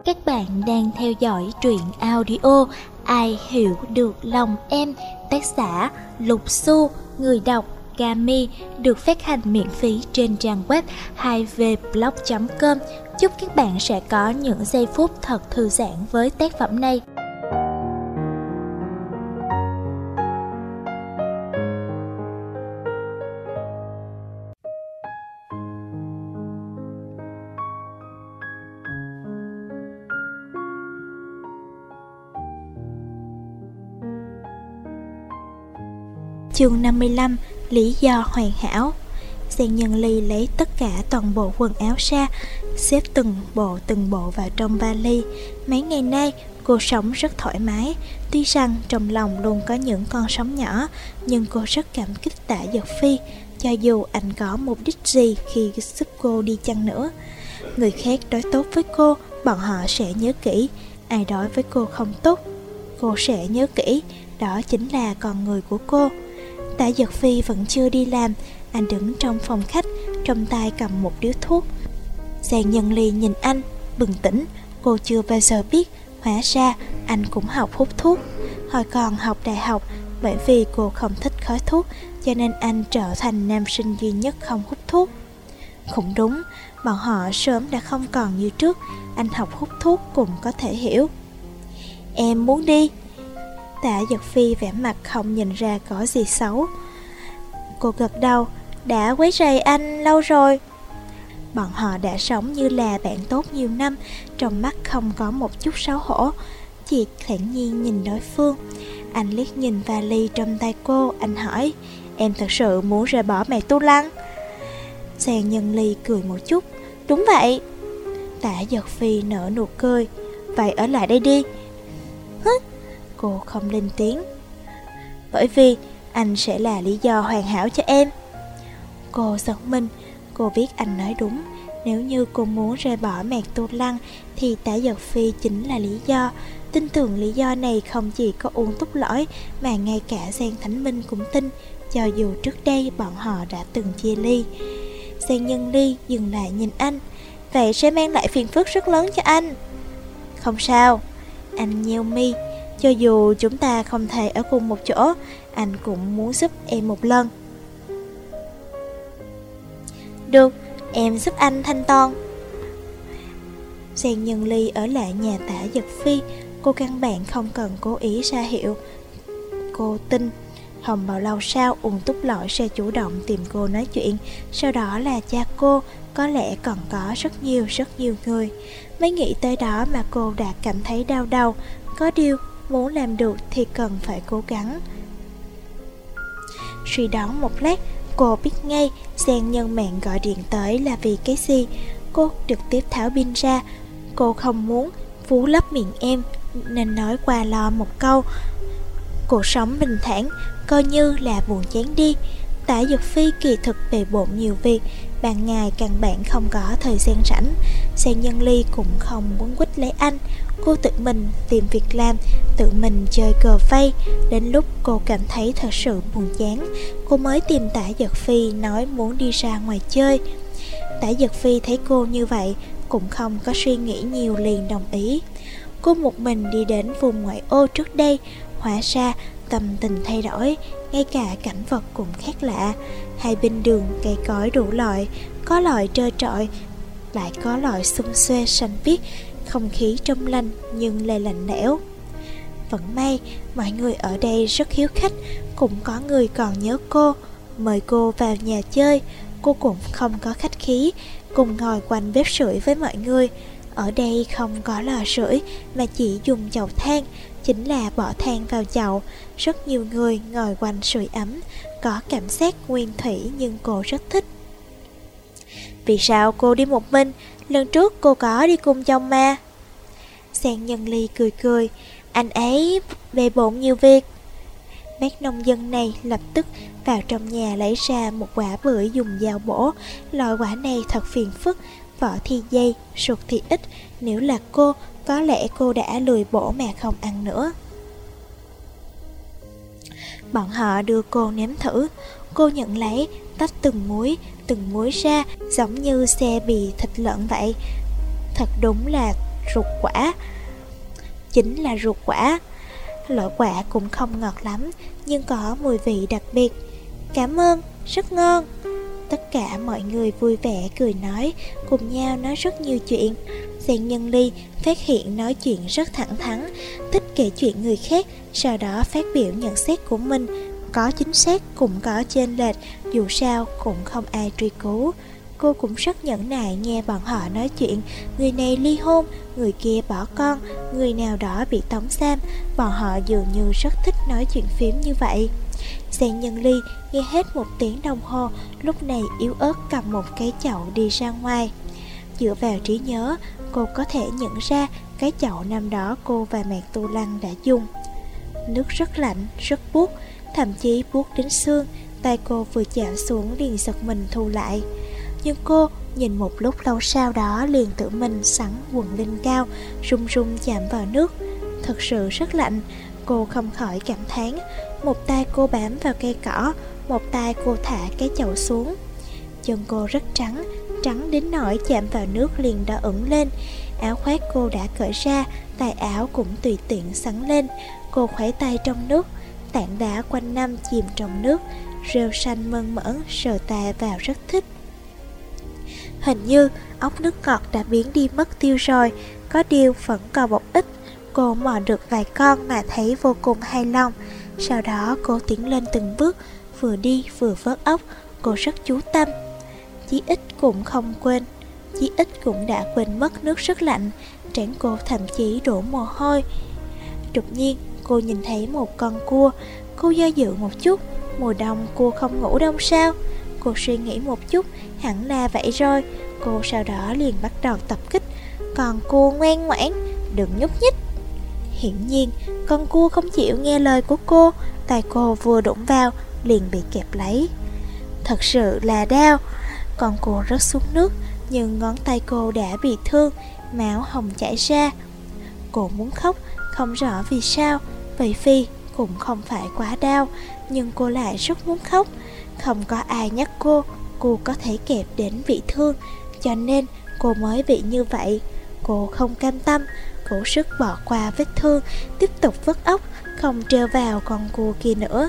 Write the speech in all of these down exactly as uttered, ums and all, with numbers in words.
Các bạn đang theo dõi truyện audio Ai hiểu được lòng em, tác giả Lục Xu, người đọc Kami, được phát hành miễn phí trên trang web hai v blog chấm com. Chúc các bạn sẽ có những giây phút thật thư giãn với tác phẩm này. Chương năm mươi lăm. Lý do hoàn hảo. Giang Nhân Ly lấy tất cả toàn bộ quần áo ra, xếp từng bộ từng bộ vào trong vali. Mấy ngày nay cô sống rất thoải mái. Tuy rằng trong lòng luôn có những con sóng nhỏ, nhưng cô rất cảm kích Tả Giật Phi. Cho dù anh có mục đích gì khi giúp cô đi chăng nữa, người khác đối tốt với cô, bọn họ sẽ nhớ kỹ. Ai đối với cô không tốt, cô sẽ nhớ kỹ. Đó chính là con người của cô. Tả Giật Phi vẫn chưa đi làm. Anh đứng trong phòng khách, trong tay cầm một điếu thuốc. Giang Nhân Ly nhìn anh, bừng tỉnh. Cô chưa bao giờ biết, hóa ra anh cũng học hút thuốc. Hồi còn học đại học, bởi vì cô không thích khói thuốc, cho nên anh trở thành nam sinh duy nhất không hút thuốc. Cũng đúng, bọn họ sớm đã không còn như trước. Anh học hút thuốc cũng có thể hiểu. Em muốn đi. Tả Giật Phi vẻ mặt không nhìn ra có gì xấu. Cô gật đầu. Đã quấy rầy anh lâu rồi. Bọn họ đã sống như là bạn tốt nhiều năm, trong mắt không có một chút xấu hổ, chỉ thản nhiên nhìn đối phương. Anh liếc nhìn vali trong tay cô. Anh hỏi, em thật sự muốn rời bỏ mẹ Tu Lăng? Giang Nhân Ly cười một chút. Đúng vậy. Tả Giật Phi nở nụ cười. Vậy ở lại đây đi. Hứ. Cô không lên tiếng. Bởi vì anh sẽ là lý do hoàn hảo cho em. Cô giật mình. Cô biết anh nói đúng. Nếu như cô muốn rời bỏ Mạc Tu Lăng thì Tả Giật Phi chính là lý do. Tin tưởng lý do này không chỉ có Uông Túc Lõi, mà ngay cả Giang Thánh Minh cũng tin, cho dù trước đây bọn họ đã từng chia ly. Giang Nhân Ly dừng lại nhìn anh. Vậy sẽ mang lại phiền phức rất lớn cho anh. Không sao. Anh nheo mi. Cho dù chúng ta không thể ở cùng một chỗ, anh cũng muốn giúp em một lần. Được, em giúp anh thanh toán. Giang Nhân Ly ở lại nhà Tả Giật Phi. Cô căn bản không cần cố ý ra hiệu. Cô tin không bao lâu sau Uông Túc Lõi sẽ chủ động tìm cô nói chuyện. Sau đó là cha cô. Có lẽ còn có rất nhiều rất nhiều người. Mới nghĩ tới đó mà cô đã cảm thấy đau đầu. Có điều muốn làm được thì cần phải cố gắng. Suy đoán một lát, cô biết ngay Giang Nhân Mạng gọi điện tới là vì cái gì. Cô trực tiếp tháo pin ra. Cô không muốn vú lấp miệng em, nên nói qua lo một câu. Cuộc sống bình thản coi như là buồn chán đi. Tả Giật Phi kỳ thực bề bộn nhiều việc, ban ngày căn bản không có thời gian rảnh. Giang Nhân Ly cũng không muốn quýt lấy anh. Cô tự mình tìm việc làm, tự mình chơi cờ vây. Đến lúc cô cảm thấy thật sự buồn chán, cô mới tìm Tả Giật Phi nói muốn đi ra ngoài chơi. Tả Giật Phi thấy cô như vậy cũng không có suy nghĩ nhiều, liền đồng ý. Cô một mình đi đến vùng ngoại ô trước đây. Hóa ra tâm tình thay đổi, ngay cả cảnh vật cũng khác lạ. Hai bên đường cây cối đủ loại, có loại trơ trọi, lại có loại xum xuê xanh biếc. Không khí trong lành nhưng lại lạnh lẽo. Vẫn may mọi người ở đây rất hiếu khách. Cũng có người còn nhớ cô, mời cô vào nhà chơi. Cô cũng không có khách khí, cùng ngồi quanh bếp sưởi với mọi người. Ở đây không có lò sưởi mà chỉ dùng chậu than, chính là bỏ than vào chậu. Rất nhiều người ngồi quanh sưởi ấm, có cảm giác nguyên thủy nhưng cô rất thích. Vì sao cô đi một mình? Lần trước cô có đi cùng chồng mà. Giang Nhân Ly cười cười. Anh ấy bề bộn nhiều việc. Bác nông dân này lập tức vào trong nhà lấy ra một quả bưởi dùng dao bổ. Loại quả này thật phiền phức, vỏ thì dày, ruột thì ít. Nếu là cô, có lẽ cô đã lười bổ mà không ăn nữa. Bọn họ đưa cô nếm thử. Cô nhận lấy, tách từng muối, từng muối ra, giống như xe bì thịt lợn vậy. Thật đúng là ruột quả. Chính là ruột quả. Loại quả cũng không ngọt lắm, nhưng có mùi vị đặc biệt. Cảm ơn, rất ngon. Tất cả mọi người vui vẻ cười nói, cùng nhau nói rất nhiều chuyện. Giang Nhân Ly phát hiện nói chuyện rất thẳng thắn, thích kể chuyện người khác, sau đó phát biểu nhận xét của mình. Có chính xác cũng có chênh lệch, dù sao cũng không ai truy cứu. Cô cũng rất nhẫn nại nghe bọn họ nói chuyện. Người này ly hôn, người kia bỏ con, người nào đó bị tống giam. Bọn họ dường như rất thích nói chuyện phím như vậy. Giang Nhân Ly nghe hết một tiếng đồng hồ, lúc này yếu ớt cầm một cái chậu đi ra ngoài. Dựa vào trí nhớ, cô có thể nhận ra cái chậu năm đó cô và Mạc Tu Lăng đã dùng. Nước rất lạnh, rất buốt, thậm chí buốt đến xương. Tay cô vừa chạm xuống liền giật mình thu lại. Nhưng cô nhìn một lúc lâu sau đó liền tự mình sắn quần lên cao, run run chạm vào nước. Thật sự rất lạnh. Cô không khỏi cảm thán. Một tay cô bám vào cây cỏ, một tay cô thả cái chậu xuống. Chân cô rất trắng, trắng đến nỗi chạm vào nước liền đỏ ửng lên. Áo khoác cô đã cởi ra, tay áo cũng tùy tiện sắn lên. Cô khuấy tay trong nước, tảng đá quanh năm chìm trong nước, rêu xanh mơn mởn, sờ tay vào rất thích. Hình như ốc nước ngọt đã biến đi mất tiêu rồi, có điều vẫn còn một ít. Cô mò được vài con mà thấy vô cùng hài lòng. Sau đó cô tiến lên từng bước, vừa đi vừa vớt ốc. Cô rất chú tâm, chí ít cũng không quên, chí ít cũng đã quên mất nước rất lạnh. Trán cô thậm chí đổ mồ hôi. Đột nhiên cô nhìn thấy một con cua. Cô do dự một chút, mùa đông cua không ngủ đông sao? Cô suy nghĩ một chút, hẳn là vậy rồi. Cô sau đó liền bắt đầu tập kích. Còn cua ngoan ngoãn, đừng nhúc nhích. Hiển nhiên con cua không chịu nghe lời của cô. Tay cô vừa đụng vào liền bị kẹp lấy. Thật sự là đau. Con cua rớt xuống nước, nhưng ngón tay cô đã bị thương, máu hồng chảy ra. Cô muốn khóc, không rõ vì sao. Bởi vì cũng không phải quá đau, nhưng cô lại rất muốn khóc. Không có ai nhắc cô, cô có thể kẹp đến bị thương, cho nên cô mới bị như vậy. Cô không cam tâm, cố sức bỏ qua vết thương, tiếp tục vớt ốc, không treo vào con cua kia nữa.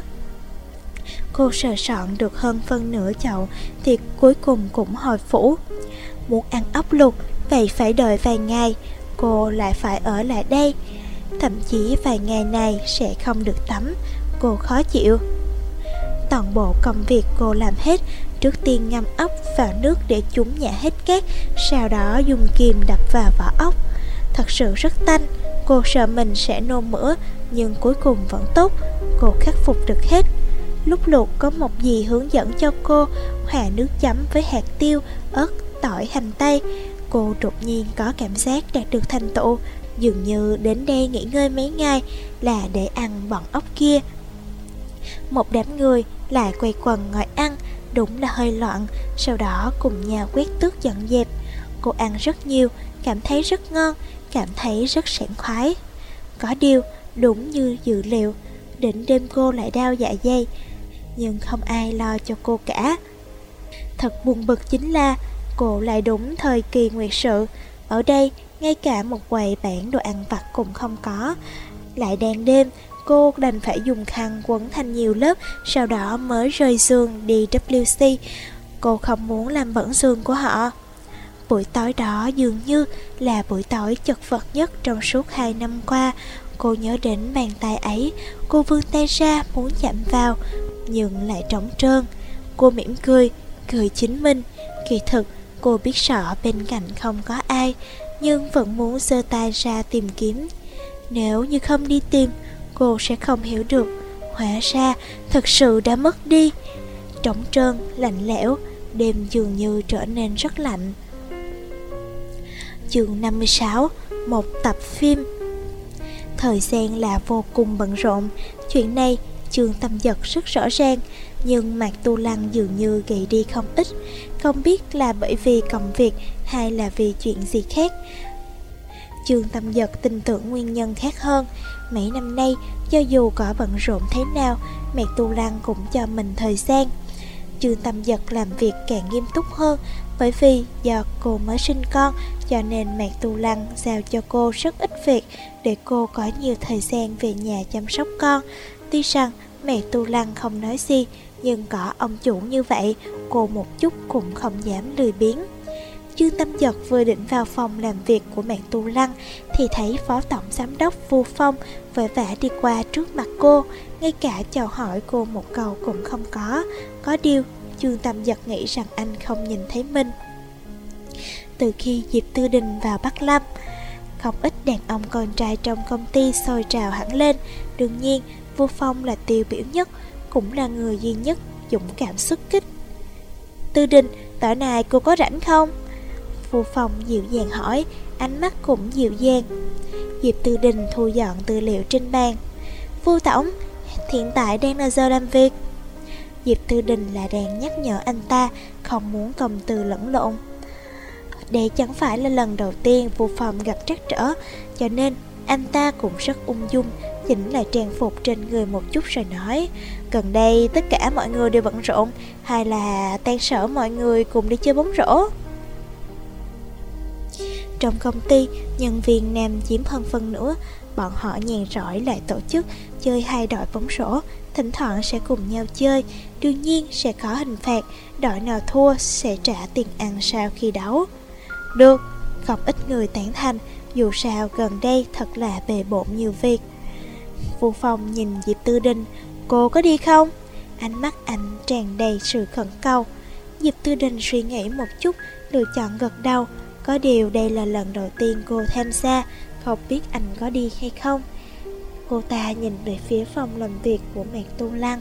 Cô sờ soạn được hơn phân nửa chậu thì cuối cùng cũng hồi phủ. Muốn ăn ốc luộc, vậy phải đợi vài ngày. Cô lại phải ở lại đây. Thậm chí vài ngày này sẽ không được tắm. Cô khó chịu. Toàn bộ công việc cô làm hết. Trước tiên ngâm ốc vào nước để chúng nhả hết cát, sau đó dùng kìm đập vào vỏ ốc. Thật sự rất tanh. Cô sợ mình sẽ nôn mửa, nhưng cuối cùng vẫn tốt. Cô khắc phục được hết. Lúc luộc có một dì hướng dẫn cho cô hòa nước chấm với hạt tiêu, ớt, tỏi, hành tây. Cô đột nhiên có cảm giác đạt được thành tựu, dường như đến đây nghỉ ngơi mấy ngày là để ăn bọn ốc kia. Một đám người lại quay quần ngồi ăn, đúng là hơi loạn. Sau đó cùng nhau quét tước dọn dẹp. Cô ăn rất nhiều, cảm thấy rất ngon, cảm thấy rất sảng khoái. Có điều, đúng như dự liệu, đến đêm cô lại đau dạ dày, nhưng không ai lo cho cô cả. Thật buồn bực chính là cô lại đúng thời kỳ nguyệt sự. Ở đây ngay cả một quầy bán đồ ăn vặt cũng không có. Lại đang đêm, cô đành phải dùng khăn quấn thành nhiều lớp, sau đó mới rời giường đi vê kép xê. Cô không muốn làm bẩn giường của họ. Buổi tối đó dường như là buổi tối chật vật nhất trong suốt hai năm qua. Cô nhớ đến bàn tay ấy. Cô vươn tay ra muốn chạm vào, nhưng lại trống trơn. Cô mỉm cười, cười chính mình. Kỳ thực cô biết rõ bên cạnh không có ai, nhưng vẫn muốn giơ tay ra tìm kiếm. Nếu như không đi tìm, cô sẽ không hiểu được. Hóa ra thật sự đã mất đi. Trống trơn, lạnh lẽo. Đêm dường như trở nên rất lạnh. Chương năm mươi sáu. Một tập phim. Thời gian là vô cùng bận rộn. Chuyện này Chương Tâm Dật rất rõ ràng, nhưng Mạc Tu Lăng dường như gầy đi không ít. Không biết là bởi vì công việc hay là vì chuyện gì khác. Chương Tâm Dật tin tưởng nguyên nhân khác hơn. Mấy năm nay, cho dù có bận rộn thế nào, Mạc Tu Lăng cũng cho mình thời gian. Trương Tâm Dật làm việc càng nghiêm túc hơn. Bởi vì do cô mới sinh con, cho nên Mạc Tu Lăng giao cho cô rất ít việc để cô có nhiều thời gian về nhà chăm sóc con. Tuy rằng Mạc Tu Lăng không nói gì, nhưng có ông chủ như vậy, cô một chút cũng không dám lười biếng. Trương Tâm Dật vừa định vào phòng làm việc của Mạc Tu Lăng thì thấy Phó Tổng Giám đốc Vu Phong vội vã đi qua trước mặt cô, ngay cả chào hỏi cô một câu cũng không có. Có điều Trương Tâm Dật nghĩ rằng anh không nhìn thấy mình. Từ khi Diệp Tư Đình vào Bắc Lâm, không ít đàn ông con trai trong công ty sôi trào hẳn lên. Đương nhiên Vu Phong là tiêu biểu nhất, cũng là người duy nhất dũng cảm xuất kích. Tư Đình, tối nay cô có rảnh không? Vu Phong dịu dàng hỏi, ánh mắt cũng dịu dàng. Diệp Tư Đình thu dọn tư liệu trên bàn. Vu Tổng, hiện tại đang là giờ làm việc. Diệp Tư Đình là đang nhắc nhở anh ta không muốn công từ lẫn lộn. Đây chẳng phải là lần đầu tiên Vu Phong gặp trắc trở, cho nên anh ta cũng rất ung dung, chỉnh lại trang phục trên người một chút rồi nói, gần đây tất cả mọi người đều bận rộn, hay là tan sở mọi người cùng đi chơi bóng rổ? Trong công ty, nhân viên nam chiếm hơn phân nửa. Bọn họ nhàn rỗi lại tổ chức chơi hai đội bóng rổ, thỉnh thoảng sẽ cùng nhau chơi. Đương nhiên sẽ có hình phạt, đội nào thua sẽ trả tiền ăn sau khi đấu. Được, không ít người tán thành, dù sao gần đây thật là bề bộn nhiều việc. Vu Phong nhìn Diệp Tư Đình, cô có đi không? Ánh mắt anh tràn đầy sự khẩn cầu. Diệp Tư Đình suy nghĩ một chút, lựa chọn gật đầu. Có điều đây là lần đầu tiên cô tham gia, không biết anh có đi hay không. Cô ta nhìn về phía phòng làm việc của Mạc Tu Lăng.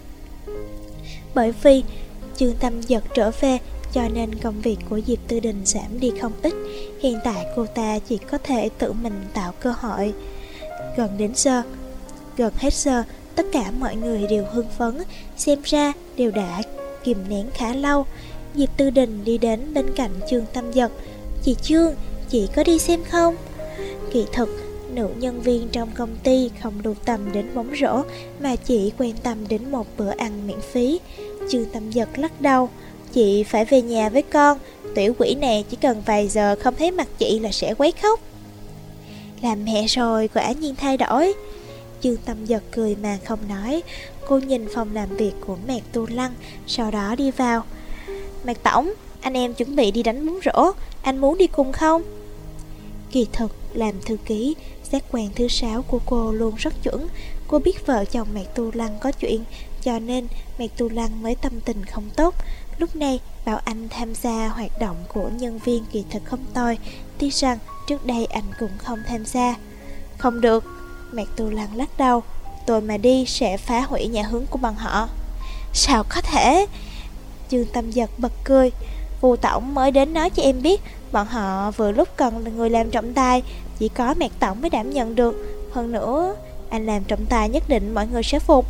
Bởi vì Trương Tâm Dật trở về, cho nên công việc của Diệp Tư Đình giảm đi không ít. Hiện tại cô ta chỉ có thể tự mình tạo cơ hội. Gần đến giờ, gần hết giờ, tất cả mọi người đều hưng phấn, xem ra đều đã kìm nén khá lâu. Diệp Tư Đình đi đến bên cạnh Trương Tâm Dật. Chị Trương, chị có đi xem không? Kỳ thực, nữ nhân viên trong công ty không lưu tâm đến bóng rổ, mà chỉ quan tâm đến một bữa ăn miễn phí. Trương Tâm Dật lắc đầu, chị phải về nhà với con, tiểu quỷ này chỉ cần vài giờ không thấy mặt chị là sẽ quấy khóc. Làm mẹ rồi quả nhiên thay đổi. Trương Tâm Dật cười mà không nói. Cô nhìn phòng làm việc của Mạc Tu Lăng, sau đó đi vào. Mạc Tổng, anh em chuẩn bị đi đánh bóng rổ, anh muốn đi cùng không? Kỳ thực, làm thư ký, giác quan thứ sáu của cô luôn rất chuẩn. Cô biết vợ chồng Mạc Tu Lăng có chuyện, cho nên Mạc Tu Lăng mới tâm tình không tốt. Lúc này bảo anh tham gia hoạt động của nhân viên kỳ thực không tồi, tuy rằng trước đây anh cũng không tham gia. Không được, Mạc Tu Lăng lắc đầu, tôi mà đi sẽ phá hủy nhà hướng của bọn họ. Sao có thể? Trương Tâm Dật bật cười. Vu Tổng mới đến nói cho em biết, bọn họ vừa lúc cần người làm trọng tài, chỉ có Mạc Tổng mới đảm nhận được. Hơn nữa, anh làm trọng tài nhất định mọi người sẽ phục.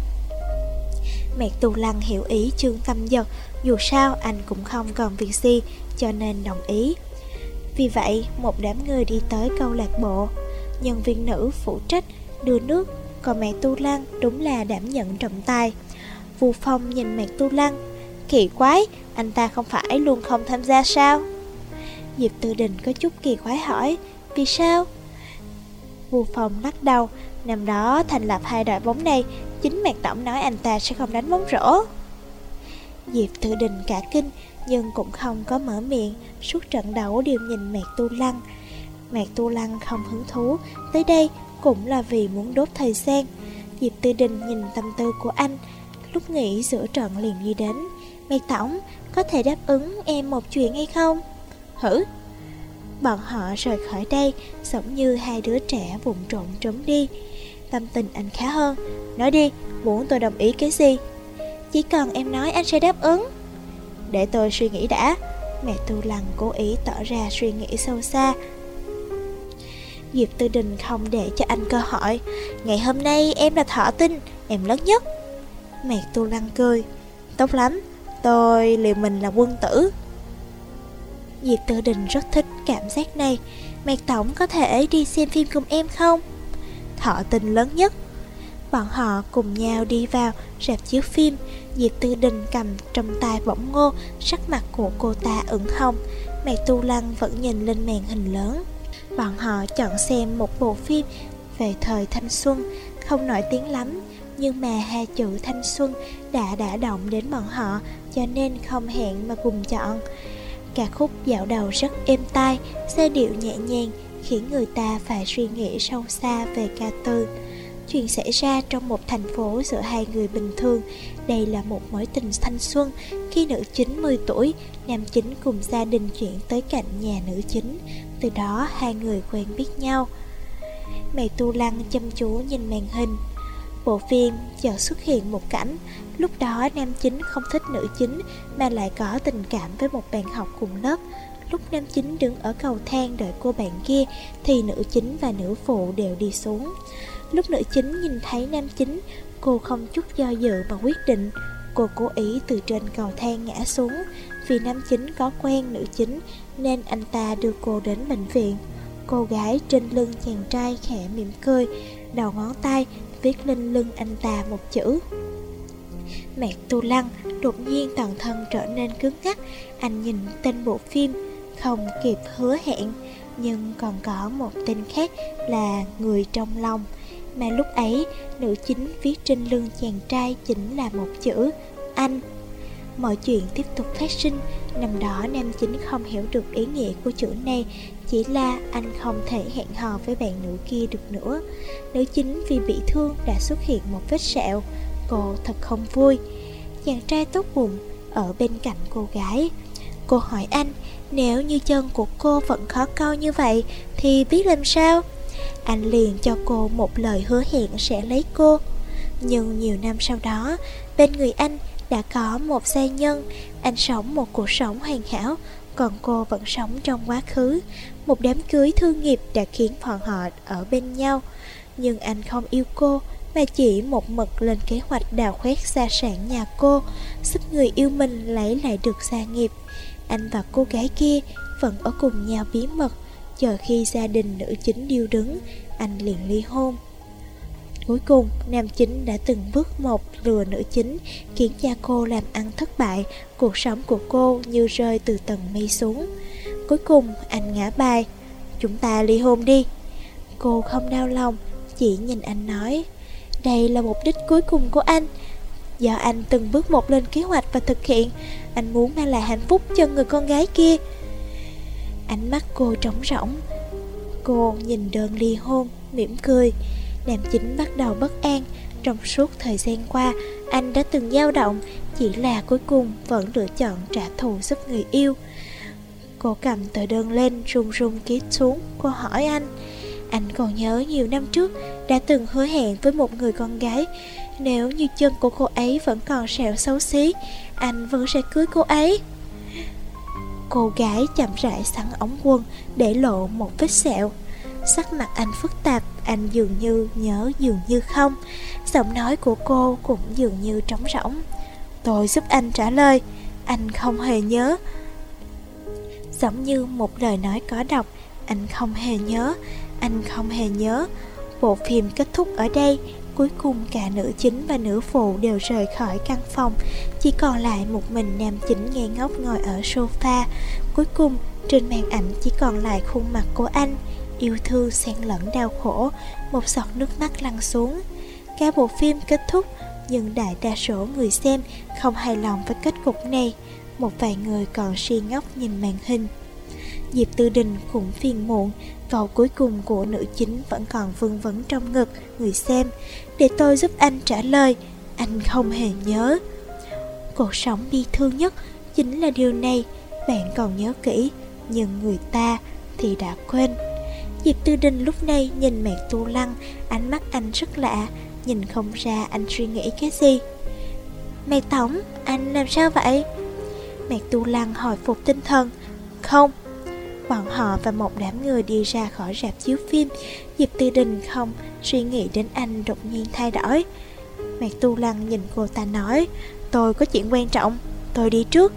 Mạc Tu Lăng hiểu ý Trương Tâm Dật, dù sao anh cũng không còn việc gì, cho nên đồng ý. Vì vậy, một đám người đi tới câu lạc bộ. Nhân viên nữ phụ trách đưa nước, còn Mạc Tu Lăng đúng là đảm nhận trọng tài. Vu Phong nhìn Mạc Tu Lăng, kỳ quái, anh ta không phải luôn không tham gia sao? Diệp Tư Đình có chút kỳ quái hỏi, vì sao? Vu Phong lắc đầu, năm đó thành lập hai đội bóng này, chính Mạc Tổng nói anh ta sẽ không đánh bóng rổ. Diệp Tư Đình cả kinh, nhưng cũng không có mở miệng, suốt trận đấu đều nhìn Mạc Tu Lăng. Mạc Tu Lăng không hứng thú, tới đây cũng là vì muốn đốt thời gian. Diệp Tư Đình nhìn tâm tư của anh, lúc nghỉ giữa trận liền đi đến. Mạc Tổng, có thể đáp ứng em một chuyện hay không? Hử? Bọn họ rời khỏi đây, giống như hai đứa trẻ vụng trộn trốn đi. Tâm tình anh khá hơn. Nói đi, muốn tôi đồng ý cái gì? Chỉ cần em nói anh sẽ đáp ứng. Để tôi suy nghĩ đã. Mẹ Tu Lăng cố ý tỏ ra suy nghĩ sâu xa. Diệp Tư Đình không để cho anh cơ hội. Ngày hôm nay em là thọ tinh, em lớn nhất. Mẹ Tu Lăng cười. Tốt lắm, tôi liệu mình là quân tử. Diệp Tư Đình rất thích cảm giác này. Mạc Tổng có thể đi xem phim cùng em không? Thọ tình lớn nhất. Bọn họ cùng nhau đi vào rạp chiếu phim. Diệp Tư Đình cầm trong tay bỗng ngô, sắc mặt của cô ta ửng hồng. Mẹ Tu Lăng vẫn nhìn lên màn hình lớn. Bọn họ chọn xem một bộ phim về thời thanh xuân, không nổi tiếng lắm, nhưng mà hai chữ thanh xuân đã đả động đến bọn họ, cho nên không hẹn mà cùng chọn. Ca khúc dạo đầu rất êm tai, giai điệu nhẹ nhàng, khiến người ta phải suy nghĩ sâu xa về ca từ. Chuyện xảy ra trong một thành phố giữa hai người bình thường. Đây là một mối tình thanh xuân. Khi nữ chính mười tuổi, nam chính cùng gia đình chuyển tới cạnh nhà nữ chính. Từ đó hai người quen biết nhau. Mẹ Tu Lăng chăm chú nhìn màn hình. Bộ phim chợt xuất hiện một cảnh. Lúc đó nam chính không thích nữ chính, mà lại có tình cảm với một bạn học cùng lớp. Lúc nam chính đứng ở cầu thang đợi cô bạn kia, thì nữ chính và nữ phụ đều đi xuống. Lúc nữ chính nhìn thấy nam chính, cô không chút do dự mà quyết định. Cô cố ý từ trên cầu thang ngã xuống. Vì nam chính có quen nữ chính, nên anh ta đưa cô đến bệnh viện. Cô gái trên lưng chàng trai khẽ mỉm cười, đầu ngón tay viết lên lưng anh ta một chữ. Mẹ Tu Lăng đột nhiên toàn thân trở nên cứng ngắc. Anh nhìn tên bộ phim, không kịp hứa hẹn, nhưng còn có một tên khác là Người Trong Lòng. Mà lúc ấy, nữ chính viết trên lưng chàng trai chính là một chữ anh. Mọi chuyện tiếp tục phát sinh. Năm đó nam chính không hiểu được ý nghĩa của chữ này, chỉ là anh không thể hẹn hò với bạn nữ kia được nữa. Nữ chính vì bị thương đã xuất hiện một vết sẹo. Cô thật không vui. Chàng trai tốt bụng ở bên cạnh cô gái. Cô hỏi anh, nếu như chân của cô vẫn khó coi như vậy thì biết làm sao? Anh liền cho cô một lời hứa hẹn sẽ lấy cô. Nhưng nhiều năm sau đó, bên người anh đã có một giai nhân. Anh sống một cuộc sống hoàn hảo, còn cô vẫn sống trong quá khứ. Một đám cưới thương nghiệp đã khiến bọn họ ở bên nhau. Nhưng anh không yêu cô, mà chỉ một mực lên kế hoạch đào khoét gia sản nhà cô, giúp người yêu mình lấy lại được gia nghiệp. Anh và cô gái kia vẫn ở cùng nhau bí mật, chờ khi gia đình nữ chính điêu đứng, anh liền ly hôn. Cuối cùng, nam chính đã từng bước một lừa nữ chính, khiến cha cô làm ăn thất bại. Cuộc sống của cô như rơi từ tầng mây xuống. Cuối cùng, anh ngã bài. Chúng ta ly hôn đi. Cô không đau lòng, chỉ nhìn anh nói, đây là mục đích cuối cùng của anh. Do anh từng bước một lên kế hoạch và thực hiện. Anh muốn mang lại hạnh phúc cho người con gái kia. Ánh mắt cô trống rỗng. Cô nhìn đơn ly hôn, mỉm cười. Nam chính bắt đầu bất an. Trong suốt thời gian qua, anh đã từng dao động, chỉ là cuối cùng vẫn lựa chọn trả thù giúp người yêu. Cô cầm tờ đơn lên, run run ký xuống. Cô hỏi anh, anh còn nhớ nhiều năm trước đã từng hứa hẹn với một người con gái, nếu như chân của cô ấy vẫn còn sẹo xấu xí, anh vẫn sẽ cưới cô ấy. Cô gái chậm rãi xắn ống quần, để lộ một vết sẹo. Sắc mặt anh phức tạp, anh dường như nhớ dường như không. Giọng nói của cô cũng dường như trống rỗng. Tôi giúp anh trả lời, anh không hề nhớ. Giống như một lời nói có độc, anh không hề nhớ, anh không hề nhớ. Bộ phim kết thúc ở đây. Cuối cùng cả nữ chính và nữ phụ đều rời khỏi căn phòng, chỉ còn lại một mình nam chính ngây ngốc ngồi ở sofa. Cuối cùng trên màn ảnh chỉ còn lại khuôn mặt của anh, yêu thương xen lẫn đau khổ. Một giọt nước mắt lăn xuống. Cả bộ phim kết thúc, nhưng đại đa số người xem không hài lòng với kết cục này. Một vài người còn si ngốc nhìn màn hình. Diệp Tư Đình cũng phiền muộn. Câu cuối cùng của nữ chính vẫn còn vương vấn trong ngực người xem. Để tôi giúp anh trả lời, anh không hề nhớ. Cuộc sống bi thương nhất chính là điều này. Bạn còn nhớ kỹ, nhưng người ta thì đã quên. Diệp Tư Đình lúc này nhìn mẹ Tu Lăng, ánh mắt anh rất lạ, nhìn không ra anh suy nghĩ cái gì. Mẹ Tổng, anh làm sao vậy? Mẹ Tu Lăng hồi phục tinh thần. Không. Bọn họ và một đám người đi ra khỏi rạp chiếu phim. Diệp Tư Đình không suy nghĩ đến anh đột nhiên thay đổi. Mẹ Tu Lăng nhìn cô ta nói, tôi có chuyện quan trọng, tôi đi trước.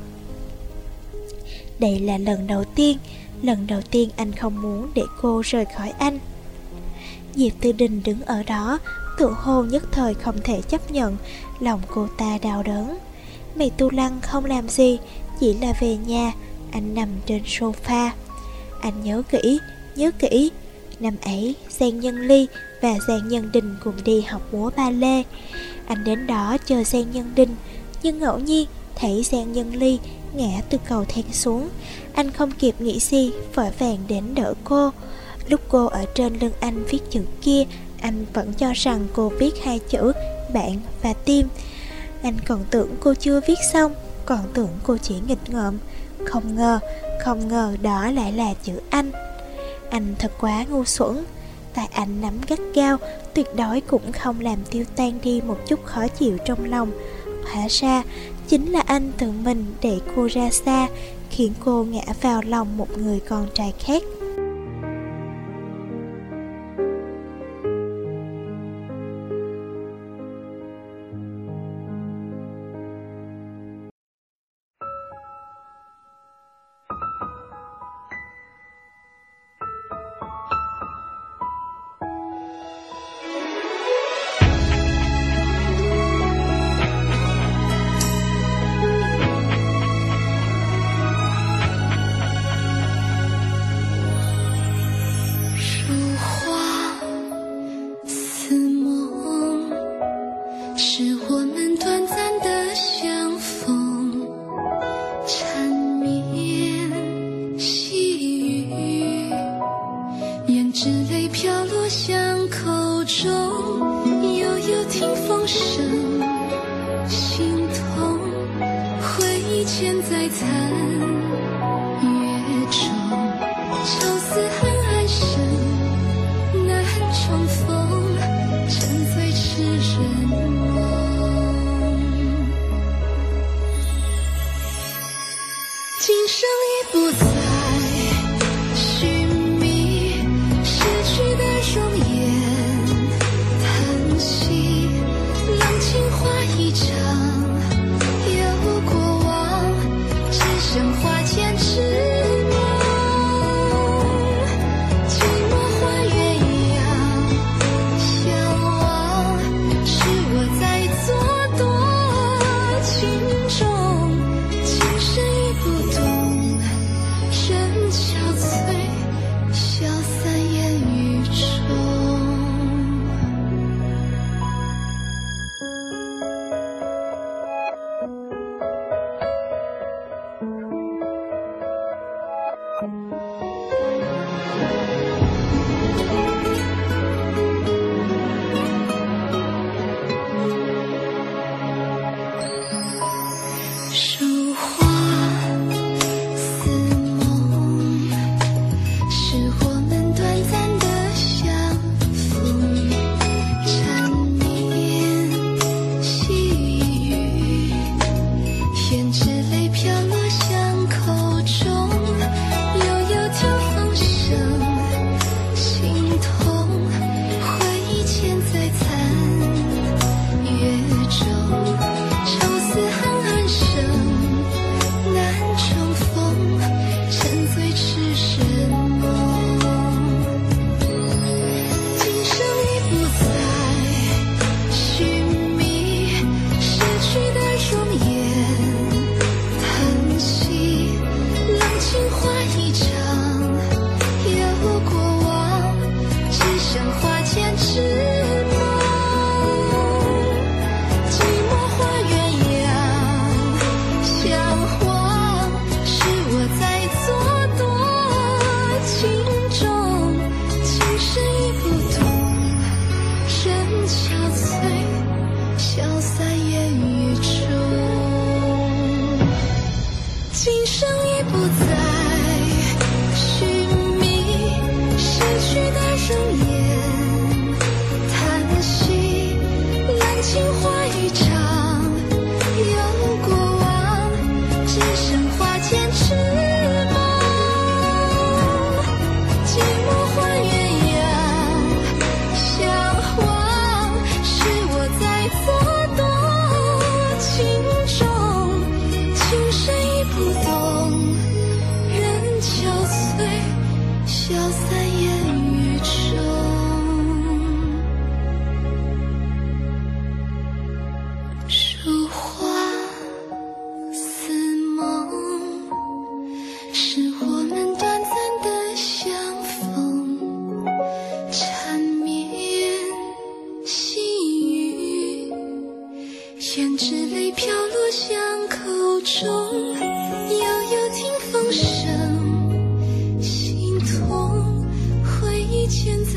Đây là lần đầu tiên, lần đầu tiên anh không muốn để cô rời khỏi anh. Diệp Tư Đình đứng ở đó, Tựa hồ nhất thời không thể chấp nhận. Lòng cô ta đau đớn. Mẹ Tu Lăng không làm gì, chỉ là về nhà. Anh nằm trên sofa. Anh nhớ kỹ, nhớ kỹ. Năm ấy Giang Nhân Ly và Giang Nhân Đình cùng đi học múa ba lê. Anh đến đó chờ Giang Nhân Đình, nhưng ngẫu nhiên thấy Giang Nhân Ly ngã từ cầu thang xuống. Anh không kịp nghĩ gì, vội vàng đến đỡ cô. Lúc cô ở trên lưng anh viết chữ kia, anh vẫn cho rằng cô viết hai chữ bạn và tim. Anh còn tưởng cô chưa viết xong, còn tưởng cô chỉ nghịch ngợm. Không ngờ, không ngờ đó lại là chữ anh. Anh thật quá ngu xuẩn. Tay anh nắm gắt gao, tuyệt đối cũng không làm tiêu tan đi một chút khó chịu trong lòng. Hóa ra chính là anh tự mình đẩy cô ra xa, khiến cô ngã vào lòng một người con trai khác. 胭脂泪飘落巷口中，悠悠听风声，心痛，回忆间